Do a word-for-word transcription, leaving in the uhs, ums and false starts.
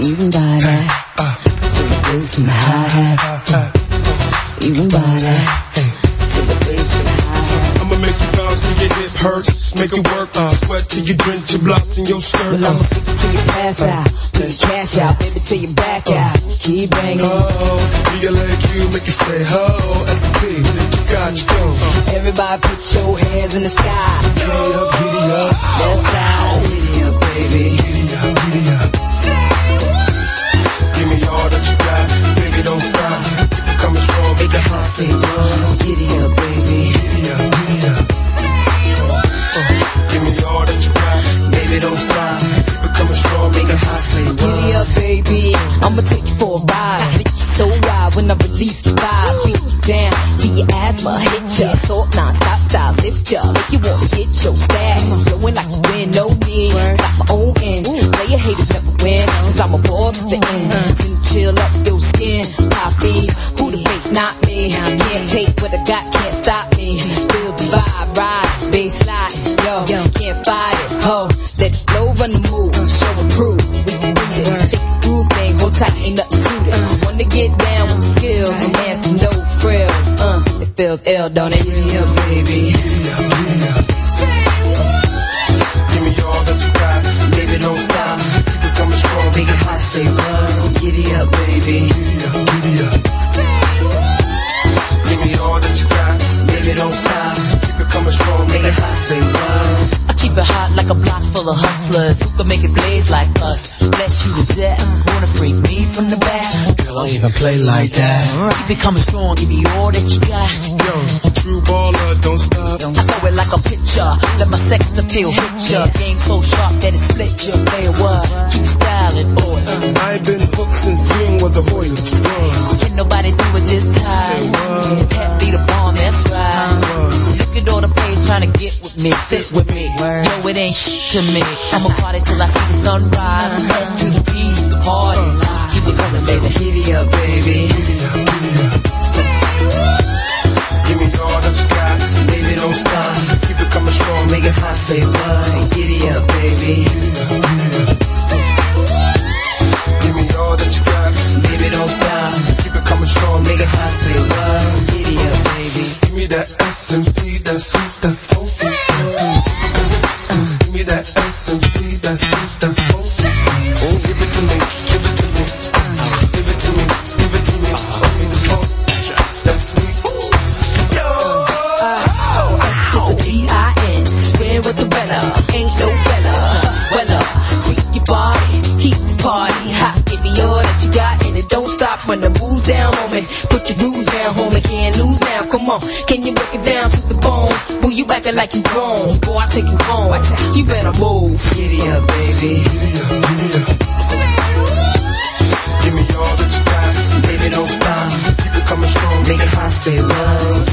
Even by that, to the bass and the hi-hat. Even by that, to the bass and the hi-hat. I'ma make you bounce till your hip hurts. Make it work, uh, sweat till you drench your blouse in your skirt. Well, I'ma freak it till you pass out, till you cash out, baby, till you back out. Keep banging. Oh, do you like you, make you say ho, S and P, you got you go. Everybody put your hands in the sky. Giddy up, giddy up. That's how. Giddy up, baby. Giddy up, giddy up. Give me all that you got, baby, don't stop. Keep it coming strong, make it hot, say run. Giddy up, baby. Giddy up, giddy up. Give me all that you got, baby, don't stop. Keep it coming strong, make it hot, say run. Giddy up, baby. I'ma take you for a ride. Hit you so wild when I release the vibe. Beat you down till your asthma hit ya. Thought non-stop style lift ya. Make you wanna get your stash. Blowing like you win, no need. Got my own end. Play your haters never win. Cause I'm a boy to the end. Then chill up your skin. Poppy, who the fake, not me. Can't take what I got, can't stop me. Feel the vibe, ride, bass slide. Yo, can't fight it. Ho, let it flow, run the move. Show and prove. We can do this. Shake the groove thing, hold tight, ain't nothing to this. Wanna get down with the skills. My man's no frills. Uh, it feels ill, don't it? Giddy up, baby. Giddy up, giddy up. Give me all that you got, baby, don't stop. Keep it coming strong, make it hot, say run. Giddy up, baby. Giddy up, giddy up. Give me all that you got, baby, don't stop. Keep it coming strong, make it hot, say run. I keep it hot like a block full of hustlers who can make it blaze like us. Bless you to death. Wanna free me from the back? Girl, I even play like that. Keep it coming strong, give me all that you got. Yo, true baller, don't stop. I throw it like a pitcher. Let my sex appeal hit ya. Game so sharp that it split ya. Play a what? Keep styling, boy. I ain't been hooked since swing was a hoy. Can nobody do it this time? Pat be the bomb, that's right. Look at all the players trying to get with me, sit with me. Yo, it ain't shit to me. I'ma party till I see the sunrise. Head to the beat, the party live. Keep it coming, baby. Giddy up, baby. Giddy up, giddy up. Give me all that you got, baby, don't stop. Keep it coming strong, make it hot, say run. Giddy up, baby. Giddy up, giddy up. Give me all that you got, baby, don't stop. Keep it coming strong, make it hot, say run. Giddy up, baby. Give me that S and P, that sweet, that focus. Give me that S and P, that sweet, that focus. Oh, give it to me, give it to me, give it to me, give it to me. Give me the funk, that sweet. Yo, S to the B I N, swear with the weather. Ain't no fella, weather. Freak your body, keep the party hot. Give me all that you got, and it don't stop when the moves down on me. Put your rules down, homie, can't lose now. Come on, can you break it down to the bone? Will you acting like you grown? Boy, I take you home. You better move. Giddy up, baby. Giddy up, giddy up. Give me all that you got, baby, don't stop. Keep it coming strong, make it hot, say run.